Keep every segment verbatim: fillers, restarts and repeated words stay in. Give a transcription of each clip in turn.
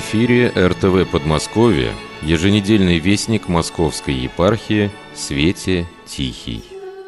эфире эр тэ вэ Подмосковье, еженедельный вестник Московской епархии «Свете Тихий».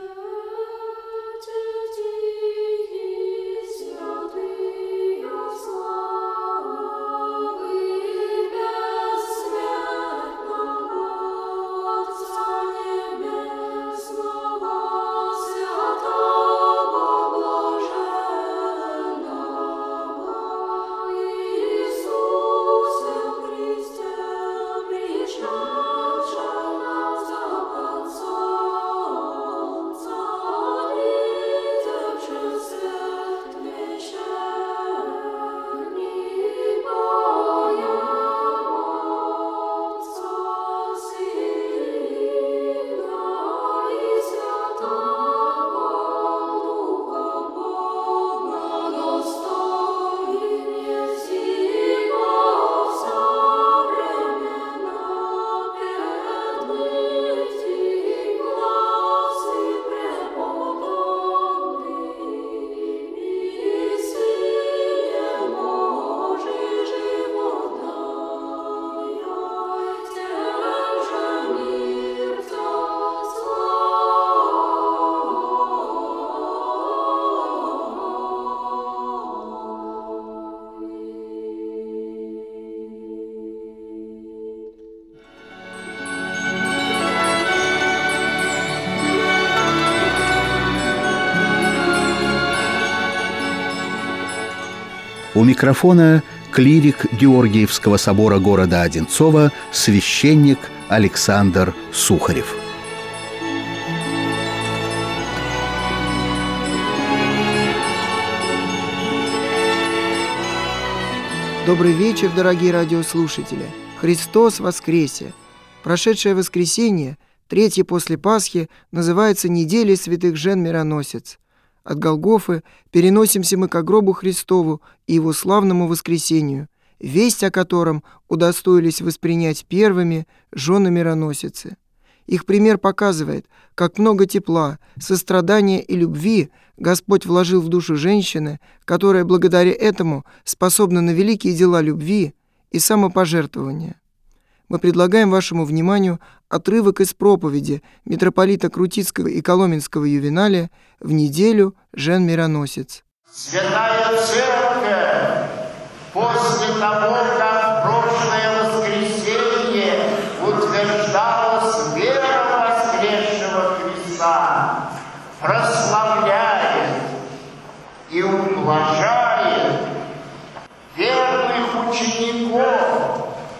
У микрофона клирик Георгиевского собора города Одинцова, священник Александр Сухарев. Добрый вечер, дорогие радиослушатели! Христос воскресе! Прошедшее воскресенье, третье после Пасхи, называется неделей святых жен-мироносец. От Голгофы переносимся мы к гробу Христову и Его славному воскресению, весть о котором удостоились воспринять первыми жены мироносицы. Их пример показывает, как много тепла, сострадания и любви Господь вложил в душу женщины, которая благодаря этому способна на великие дела любви и самопожертвования. Мы предлагаем вашему вниманию отрывок из проповеди митрополита Крутицкого и Коломенского Ювеналия в неделю жен-мироносец. Святая Церковь после того, как в прошлое воскресенье утверждалась вера воскресшего Христа, прославляет и ублажает верных учеников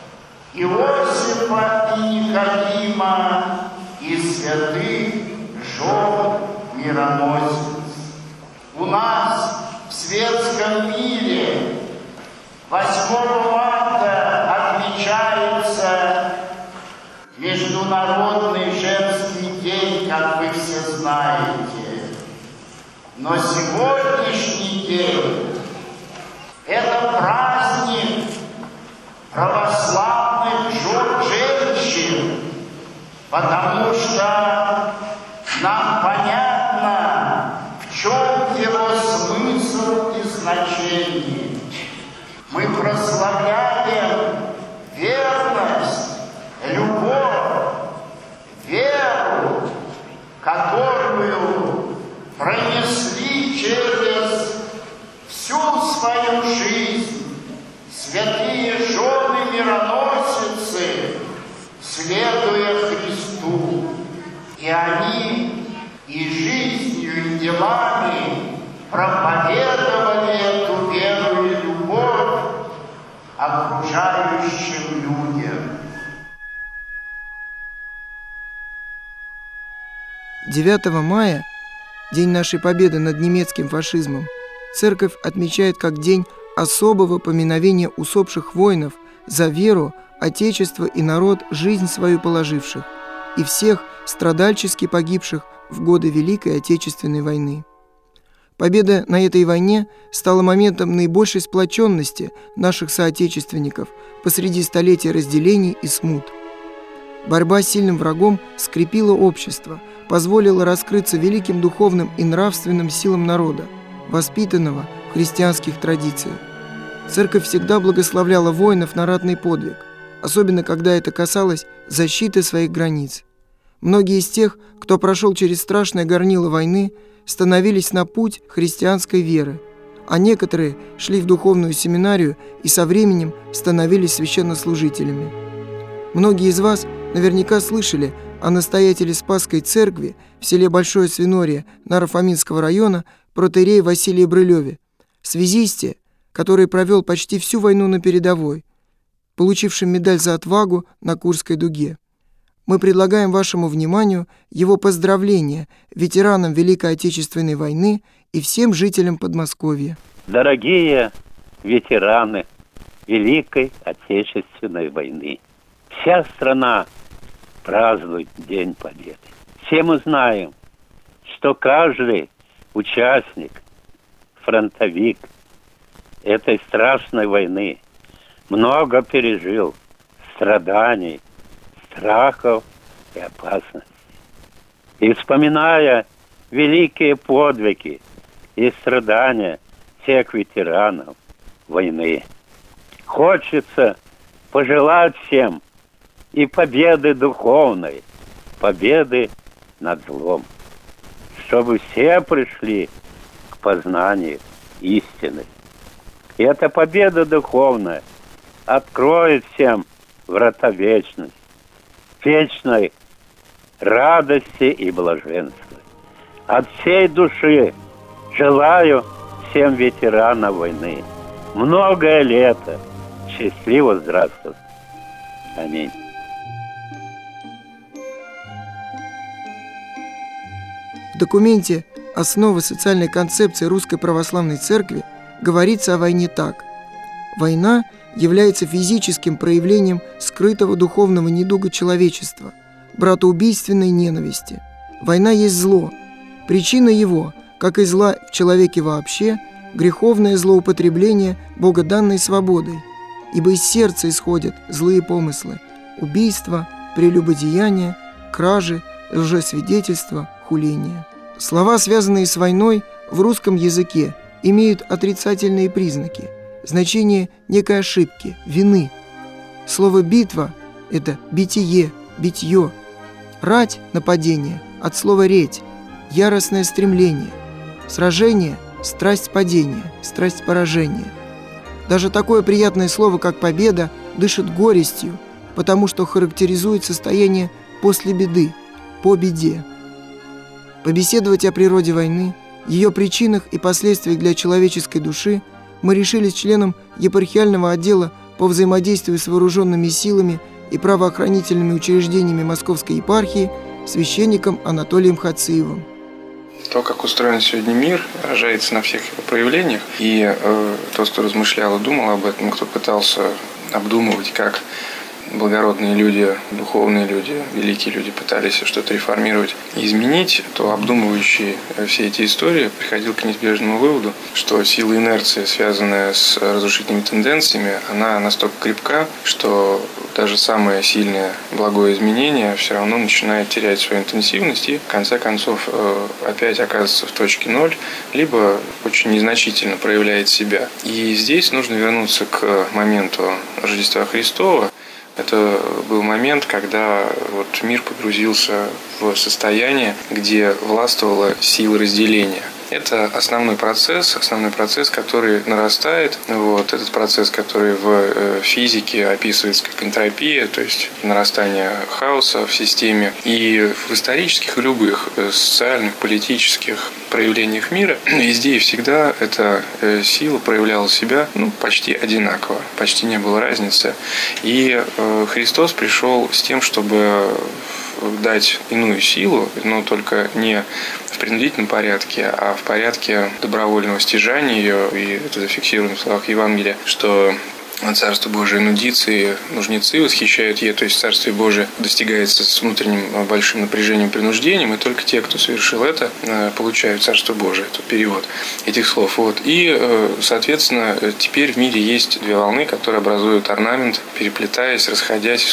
Иосифа и Никодима и святых жен мироносец. У нас в светском мире восьмого марта отмечается Международный женский день, как вы все знаете. Но сегодняшний день – это праздник православных женщин, потому что нам понятно, в чем его смысл и значение. Мы прославляем верность, любовь, веру, которую пронесли через всю свою жизнь святые жены мироносицы, следуя Христу. И они и жизнью, и делами проповедовали эту веру и любовь окружающим людям. девятого мая, день нашей победы над немецким фашизмом, Церковь отмечает как день особого поминовения усопших воинов за веру, Отечество и народ, жизнь свою положивших, и всех страдальчески погибших в годы Великой Отечественной войны. Победа на этой войне стала моментом наибольшей сплоченности наших соотечественников посреди столетия разделений и смут. Борьба с сильным врагом скрепила общество, позволила раскрыться великим духовным и нравственным силам народа, воспитанного в христианских традициях. Церковь всегда благословляла воинов на ратный подвиг, особенно когда это касалось защиты своих границ. Многие из тех, кто прошел через страшное горнило войны, становились на путь христианской веры, а некоторые шли в духовную семинарию и со временем становились священнослужителями. Многие из вас наверняка слышали о настоятеле Спасской церкви в селе Большое Свинорье Наро-Фоминского района протоиерее Василии Брылеве, связисте, который провел почти всю войну на передовой, получившим медаль за отвагу на Курской дуге. Мы предлагаем вашему вниманию его поздравления ветеранам Великой Отечественной войны и всем жителям Подмосковья. Дорогие ветераны Великой Отечественной войны, вся страна празднует День Победы. Все мы знаем, что каждый участник, фронтовик этой страшной войны много пережил страданий, страхов и опасностей. И вспоминая великие подвиги и страдания всех ветеранов войны, хочется пожелать всем и победы духовной, победы над злом, чтобы все пришли к познанию истины. И эта победа духовная откроет всем врата вечности, вечной радости и блаженства. От всей души желаю всем ветеранам войны многое лето счастливо здравствовать. Аминь. В документе «Основы социальной концепции Русской Православной Церкви» говорится о войне так. Война является физическим проявлением скрытого духовного недуга человечества, братоубийственной ненависти. Война есть зло. Причина его, как и зла в человеке вообще, греховное злоупотребление богоданной свободой, ибо из сердца исходят злые помыслы, убийства, прелюбодеяния, кражи, лжесвидетельства, хуления. Слова, связанные с войной, в русском языке имеют отрицательные признаки, значение некой ошибки, вины. Слово «битва» – это битие, битье. Рать – нападение, от слова «реть», яростное стремление. Сражение – страсть падения, страсть поражения. Даже такое приятное слово, как «победа», дышит горестью, потому что характеризует состояние после беды, по беде. Побеседовать о природе войны, ее причинах и последствиях для человеческой души мы решили с членом епархиального отдела по взаимодействию с вооруженными силами и правоохранительными учреждениями Московской епархии священником Анатолием Хациевым. То, как устроен сегодня мир, выражается на всех его проявлениях. И э, тот, кто размышлял и думал об этом, кто пытался обдумывать, как благородные люди, духовные люди, великие люди пытались что-то реформировать и изменить, то обдумывающий все эти истории приходил к неизбежному выводу, что сила инерции, связанная с разрушительными тенденциями, она настолько крепка, что даже самое сильное благое изменение все равно начинает терять свою интенсивность и в конце концов опять оказывается в точке ноль, либо очень незначительно проявляет себя. И здесь нужно вернуться к моменту Рождества Христова. Это был момент, когда вот мир погрузился в состояние, где властвовала сила разделения. Это основной процесс, основной процесс, который нарастает. Вот, этот процесс, который в физике описывается как энтропия, то есть нарастание хаоса в системе. И в исторических и любых социальных, политических проявлениях мира везде и всегда эта сила проявляла себя ну, почти одинаково, почти не было разницы. И Христос пришел с тем, чтобы дать иную силу, но только не в принудительном порядке, а в порядке добровольного стяжания ее. И это зафиксировано в словах Евангелия, что Царство Божие нудится, и нужницы восхищают ее, то есть Царствие Божие достигается с внутренним большим напряжением, принуждением, и только те, кто совершил это, получают Царство Божие. Это перевод этих слов. Вот. И, соответственно, теперь в мире есть две волны, которые образуют орнамент, переплетаясь, расходясь и снова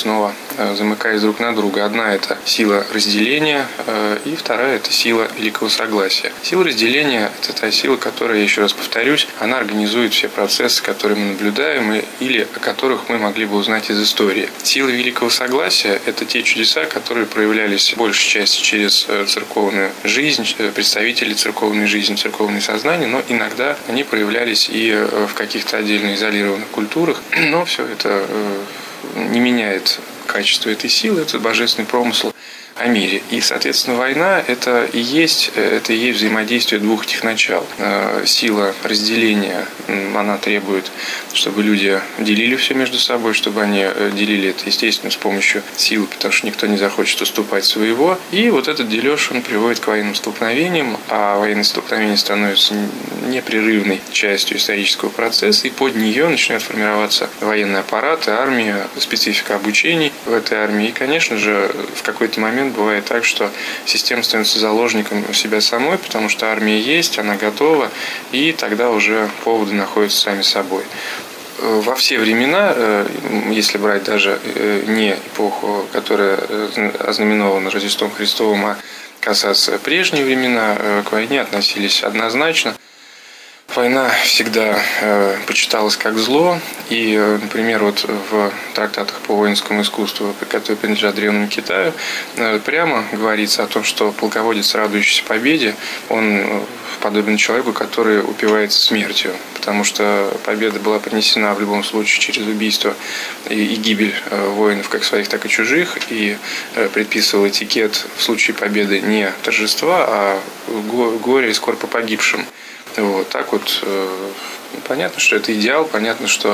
замыкаясь друг на друга. Одна – это сила разделения, и вторая – это сила великого согласия. Сила разделения – это та сила, которая, я еще раз повторюсь, она организует все процессы, которые мы наблюдаем, или о которых мы могли бы узнать из истории. Сила великого согласия – это те чудеса, которые проявлялись в большей части через церковную жизнь, представители церковной жизни, церковное сознание, но иногда они проявлялись и в каких-то отдельно изолированных культурах, но все это не меняет качество этой силы, это божественный промысл о мире. И, соответственно, война – это и есть, это и есть взаимодействие двух этих начал. Сила разделения, она требует, чтобы люди делили все между собой, чтобы они делили это, естественно, с помощью силы, потому что никто не захочет уступать своего. И вот этот дележ, он приводит к военным столкновениям, а военные столкновения становятся непрерывной частью исторического процесса, и под нее начинает формироваться военный аппарат, армия, специфика обучений в этой армии. И, конечно же, в какой-то момент бывает так, что система становится заложником себя самой, потому что армия есть, она готова, и тогда уже поводы находятся сами собой. Во все времена, если брать даже не эпоху, которая ознаменована Рождеством Христовым, а касаться прежние времена, к войне относились однозначно. Война всегда э, почиталась как зло, и, э, например, вот в трактатах по воинскому искусству, которые принадлежат Древнему Китаю, э, прямо говорится о том, что полководец, радующийся победе, он э, подобен человеку, который упивается смертью, потому что победа была принесена в любом случае через убийство и, и гибель э, воинов, как своих, так и чужих, и э, предписывал этикет в случае победы не торжества, а го- горе и скорбь по погибшим. Вот так вот э, понятно, что это идеал, понятно, что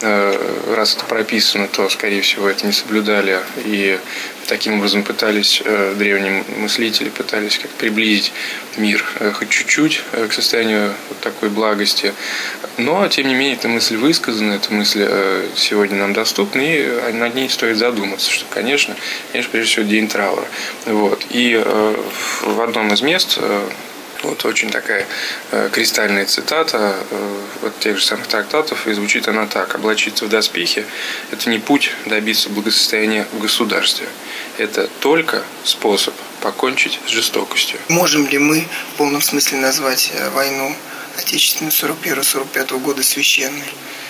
э, раз это прописано, то, скорее всего, это не соблюдали, и таким образом пытались, э, древние мыслители пытались как приблизить мир э, хоть чуть-чуть э, к состоянию вот такой благости. Но, тем не менее, эта мысль высказана, эта мысль э, сегодня нам доступна, и над ней стоит задуматься, что, конечно, конечно, прежде всего, день траура. Вот. И э, в одном из мест э, вот очень такая э, кристальная цитата э, вот тех же самых трактатов, и звучит она так: «Облачиться в доспехи – это не путь добиться благосостояния в государстве. Это только способ покончить с жестокостью». Можем ли мы в полном смысле назвать войну Отечественную сорок первого сорок пятого года священной?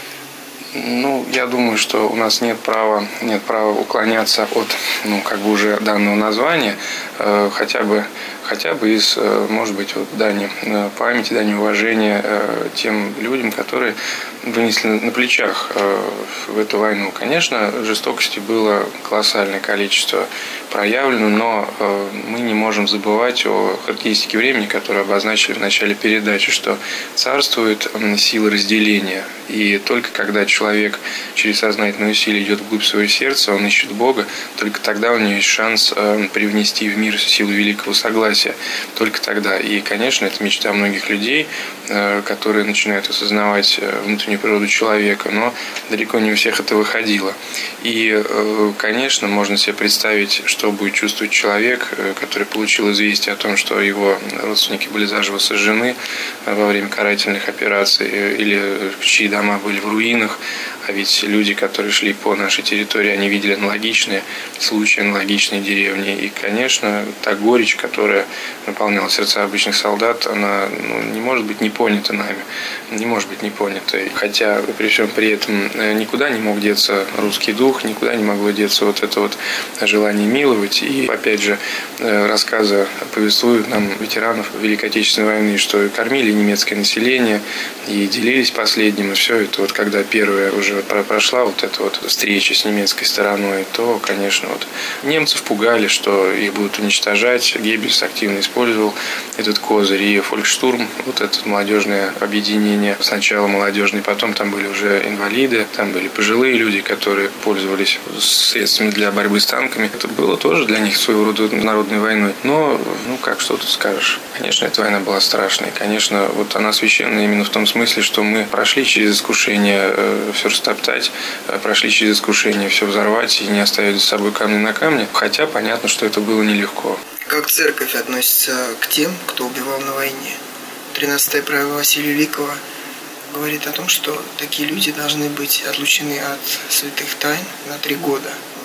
Ну, я думаю, что у нас нет права, нет права уклоняться от, ну, как бы уже данного названия, э, хотя бы, хотя бы из, э, может быть, вот, дани памяти, дани уважения э, тем людям, которые вынесли на плечах э, в эту войну. Конечно, жестокости было колоссальное количество проявлено, но э, мы не можем забывать о характеристике времени, которую обозначили в начале передачи, что царствует э, сила разделения. И только когда человек через сознательные усилия идет вглубь своего сердца, он ищет Бога, только тогда у него есть шанс э, привнести в мир силу великого согласия. Только тогда. И, конечно, это мечта многих людей, э, которые начинают осознавать внутреннюю природу человека, но далеко не у всех это выходило. И, конечно, можно себе представить, что будет чувствовать человек, который получил известие о том, что его родственники были заживо сожжены во время карательных операций, или чьи дома были в руинах. А ведь люди, которые шли по нашей территории, они видели аналогичные случаи, аналогичные деревни. И, конечно, та горечь, которая наполняла сердца обычных солдат, она ну, не может быть не понята нами, не может быть не понята. Хотя при всем при этом никуда не мог деться русский дух, никуда не могло деться вот это вот желание миловать. И, опять же, рассказы повествуют нам ветеранов Великой Отечественной войны, что кормили немецкое население и делились последним. И все это вот когда первая уже прошла вот эта вот встреча с немецкой стороной, то, конечно, вот немцев пугали, что их будут уничтожать. Геббельс активно использовал этот козырь. И Фольксштурм, вот это молодежное объединение, сначала молодежное, потом там были уже инвалиды, там были пожилые люди, которые пользовались средствами для борьбы с танками. Это было тоже для них своего рода народной войной. Но, ну как, что тут скажешь? Конечно, эта война была страшной. Конечно, вот она священная именно в том смысле, что мы прошли через искушение э, все растоптать, прошли через искушение все взорвать и не оставить за собой камня на камне. Хотя понятно, что это было нелегко. Как церковь относится к тем, кто убивал на войне? тринадцатое правило Василия Великого говорит о том, что такие люди должны быть отлучены от святых тайн на три года.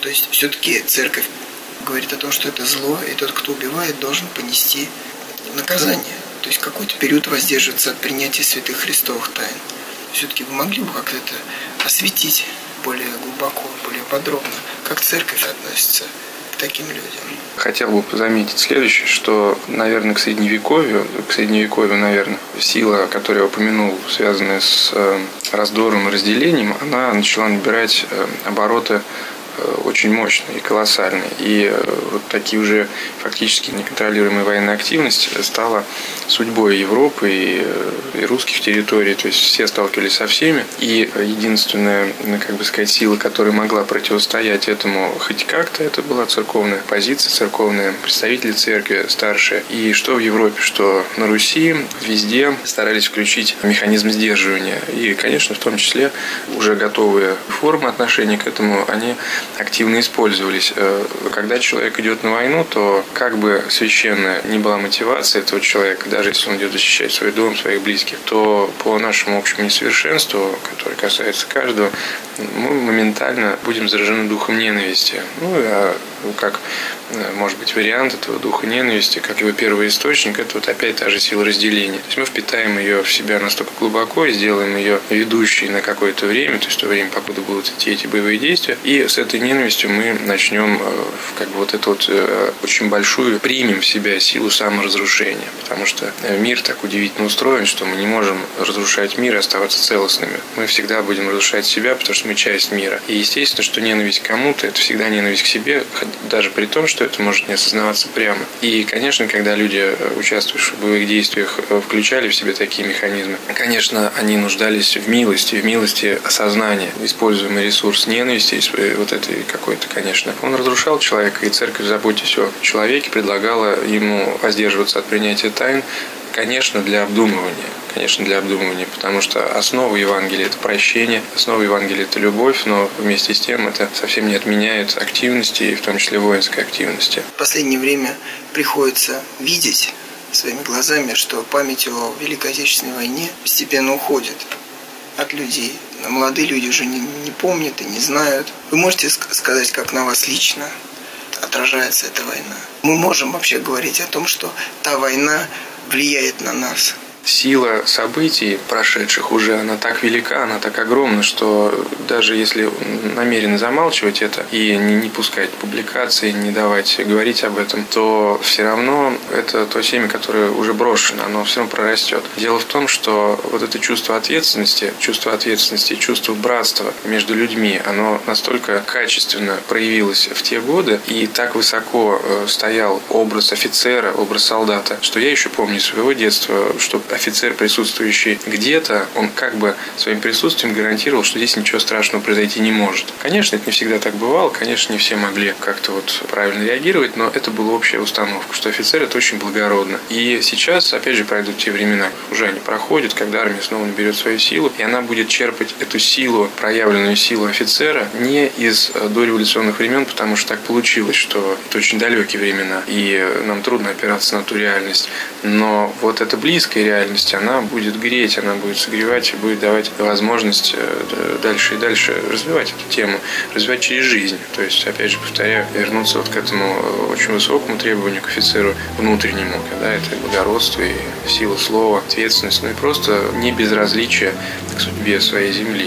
То есть все-таки церковь говорит о том, что это зло, и тот, кто убивает, должен понести наказание. То есть какой-то период воздерживаться от принятия святых христовых тайн. Все-таки вы могли бы как-то это осветить более глубоко, более подробно, как церковь относится к таким людям? Хотел бы заметить следующее, что, наверное, к Средневековью, к Средневековью, наверное, сила, которую я упомянул, связанная с раздором и разделением, она начала набирать обороты очень мощные и колоссальные. И вот такие уже фактически неконтролируемые военные активности стала судьбой Европы и, и русских территорий. То есть все сталкивались со всеми. И единственная, как бы сказать, сила, которая могла противостоять этому хоть как-то, это была церковная позиция, церковные представители церкви старшие. И что в Европе, что на Руси, везде старались включить механизм сдерживания. И, конечно, в том числе уже готовые формы отношения к этому, они активно использовались. Когда человек идет на войну, то как бы священная ни была мотивация этого человека, даже если он идет защищать свой дом, своих близких, то по нашему общему несовершенству, которое касается каждого, мы моментально будем заражены духом ненависти. Ну, а как, может быть, вариант этого духа ненависти, как его первый источник, это вот опять та же сила разделения. То есть мы впитаем ее в себя настолько глубоко и сделаем ее ведущей на какое-то время, то есть в то время, покуда будут идти эти боевые действия, и с этой ненавистью мы начнем как бы вот эту вот очень большую, примем в себя силу саморазрушения, потому что мир так удивительно устроен, что мы не можем разрушать мир и оставаться целостными. Мы всегда будем разрушать себя, потому что мы часть мира. И естественно, что ненависть к кому-то – это всегда ненависть к себе, даже при том, что это может не осознаваться прямо. И, конечно, когда люди, участвующие в боевых действиях, включали в себе такие механизмы, конечно, они нуждались в милости, в милости осознания. Используемый ресурс ненависти, вот этой какой-то, конечно, он разрушал человека, и церковь, заботясь о человеке, предлагала ему воздерживаться от принятия тайн, конечно, для обдумывания. Конечно, для обдумывания, потому что основа Евангелия – это прощение, основа Евангелия – это любовь, но вместе с тем это совсем не отменяет активности, и в том числе воинской активности. В последнее время приходится видеть своими глазами, что память о Великой Отечественной войне постепенно уходит от людей. Молодые люди уже не, не помнят и не знают. Вы можете сказать, как на вас лично отражается эта война? Мы можем вообще говорить о том, что та война влияет на нас? Сила событий, прошедших уже, она так велика, она так огромна, что даже если намеренно замалчивать это и не, не пускать публикации, не давать говорить об этом, то все равно это то семя, которое уже брошено, оно все равно прорастет. Дело в том, что вот это чувство ответственности, чувство ответственности, чувство братства между людьми, оно настолько качественно проявилось в те годы и так высоко стоял образ офицера, образ солдата, что я еще помню из своего детства, что офицер, присутствующий где-то, он как бы своим присутствием гарантировал, что здесь ничего страшного произойти не может. Конечно, это не всегда так бывало, конечно, не все могли как-то вот правильно реагировать, но это была общая установка, что офицер – это очень благородно. И сейчас, опять же, пройдут те времена, уже они проходят, когда армия снова наберет свою силу, и она будет черпать эту силу, проявленную силу офицера, не из дореволюционных времен, потому что так получилось, что это очень далекие времена, и нам трудно опираться на ту реальность. Но вот эта близкая реальность, она будет греть, она будет согревать и будет давать возможность дальше и дальше развивать эту тему, развивать через жизнь. То есть, опять же, повторяю, вернуться вот к этому очень высокому требованию к офицеру внутреннему, когда это благородство и сила слова, ответственность, ну и просто не безразличие к судьбе своей земли.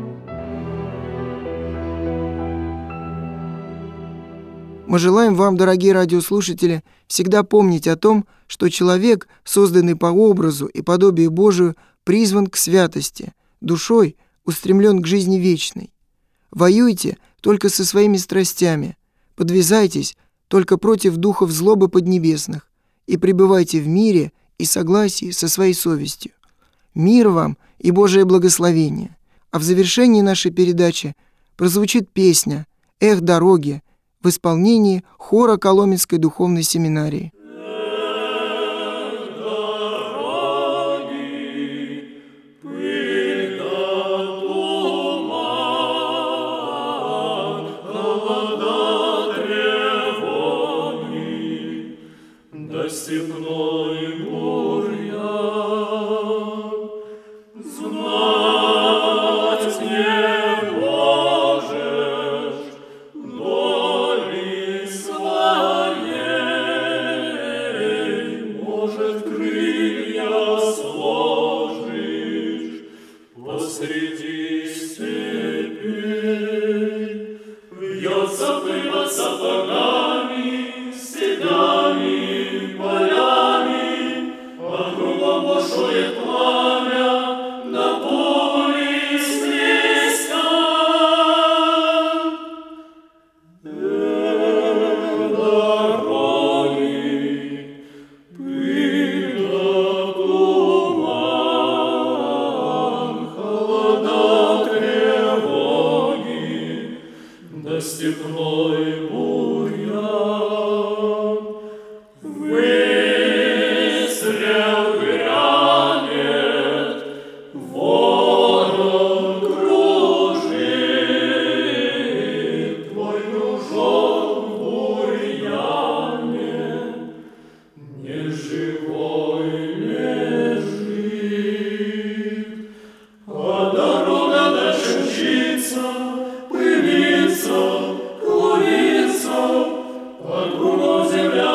Мы желаем вам, дорогие радиослушатели, всегда помнить о том, что человек, созданный по образу и подобию Божию, призван к святости, душой устремлен к жизни вечной. Воюйте только со своими страстями, подвязайтесь только против духов злобы поднебесных и пребывайте в мире и согласии со своей совестью. Мир вам и Божие благословение. А в завершении нашей передачи прозвучит песня «Эх, дороги» в исполнении хора Коломенской духовной семинарии. Знать не можешь, но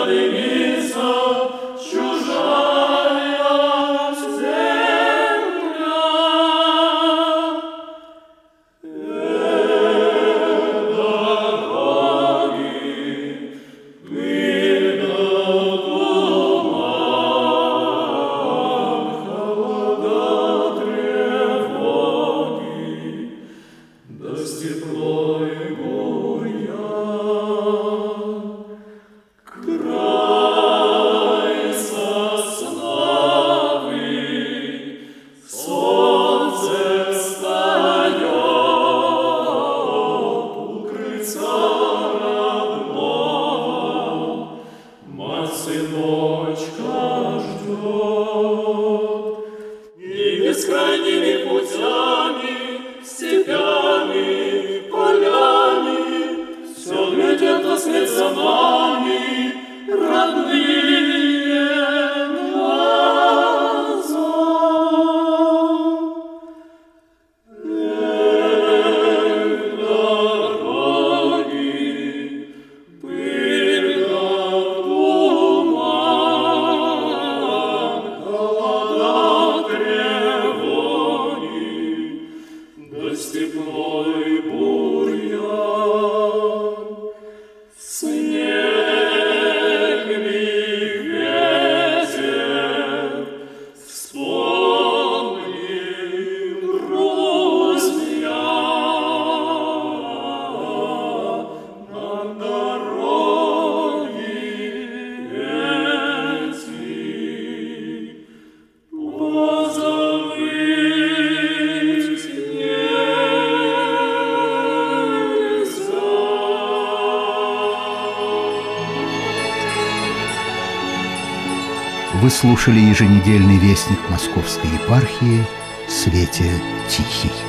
Вы слушали еженедельный вестник Московской епархии «Свете Тихий».